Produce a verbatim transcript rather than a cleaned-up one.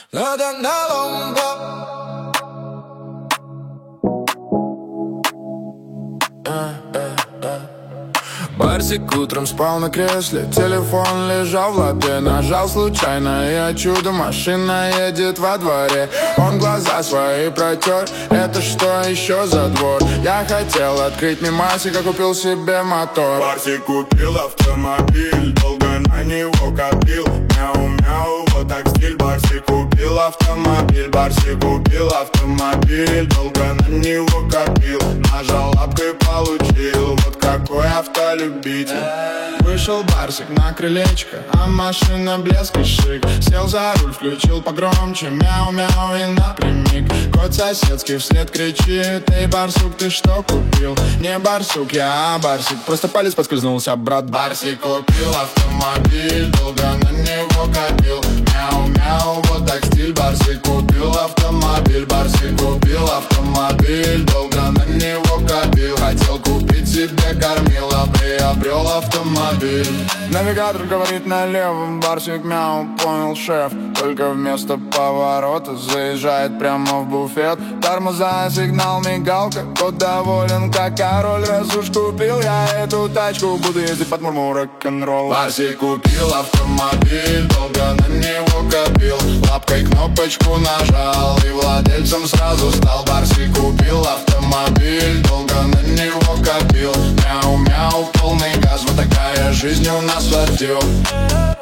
Надо наломка. Барсик утром спал на кресле, телефон лежал в лапе. Нажал случайно, и от чуда машина едет во дворе. Он глаза свои протер, это что еще за двор? Я хотел открыть мимасик, а купил себе мотор. Барсик купил автомобиль, долго на него копил. Мяу-мяу, вот так стиль. Барсик купил автомобиль, Барсик купил автомобиль, долго на него копил. Нажал лапкой, получил, вот какой автолюбитель. Вышел Барсик на крылечко, а машина блеск и шик. Сел за руль, включил погромче, мяу-мяу и напрямик. Кот соседский вслед кричит: эй, барсук, ты что купил? Не барсук я, а Барсик, просто палец подскользнулся, брат. Барсик купил автомобиль, долго на него копил. Мяу-мяу, вот так стиль. Барсик купил автомобиль, Барсик купил автомобиль, долго на него копил. Хотел купить себе кормила, приобрел автомобиль. Навигатор говорит налево, Барсик мяу, понял шеф. Только вместо поворота заезжает прямо в буфет. Тормоза, сигнал, мигалка, кот доволен как король. Раз уж купил я эту тачку, буду ездить под мурму рок-н-ролл. Барсик купил автомобиль, долго на него копил. Лапкой кнопочку нажал и владельцем сразу стал. Барсик купил автомобиль, долго на него копил. Мяу-мяу, полный газ, вот такая жизнь у нас в Ладью.